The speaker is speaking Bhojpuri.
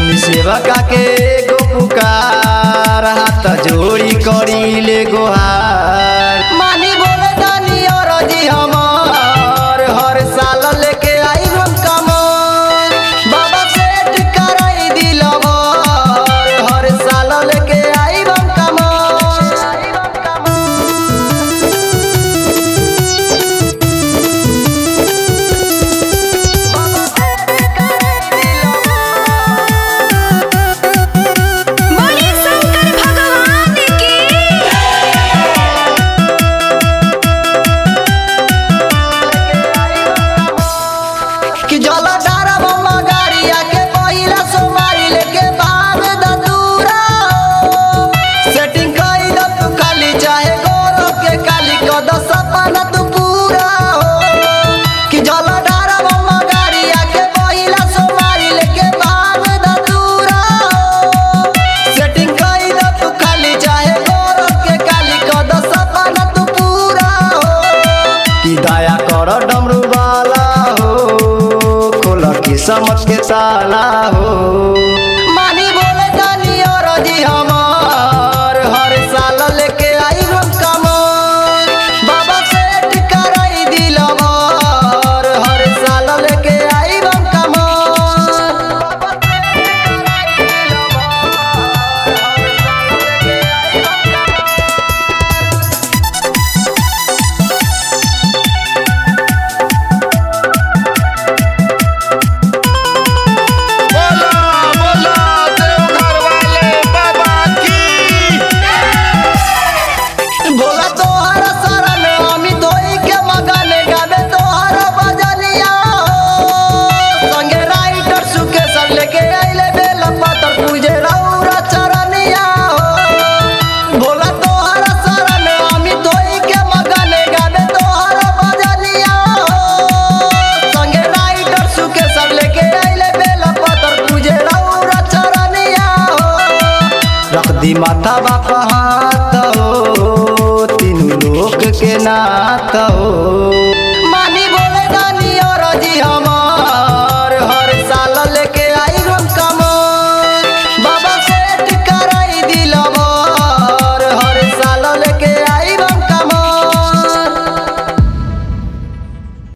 सेवका के गो पुकार हाथ जोड़ी करी ले गोहार मानी बोले दानी और जी हमार हर साल लेके आई हम कमर बाबा सेठ कराई दिलवर हर साल लेके आई हम कि जला डारा बम्मा गाड़िया के पहिला सोमारी लेके भाग दूरा सेटिंग कई द तू खाली चाहे गोरो के काली कद सपना तू पूरा हो कि जला डारा बम्मा गाड़िया के पहिला सोमारी लेके भाग दूरा सेटिंग कई द तू खाली चाहे गोरो के काली कद सपना तू पूरा हो कि दया कर डमरू वाला समझ के ताला हो मानी बोले दानी और जी हमार हर साल लेके आई हम कमर बाबा सेठ कराई दिलवर हर साल लेके आई हम भोला तोहर शरण अमी धोई के मगन गावे तोहर बजलिया संगे राइटर सुके सर लेके आइले बेल पतर पूजे रौरा चरनिया भोला तोहर शरण अमी धोई के मगन गावे तोहर बजलिया संगे राइटर सुके सर लेके आइले बेल पतर पूजे रौरा चरनिया रख दी माथा बापा हाथ हो तीनों लोक के नाथ हो।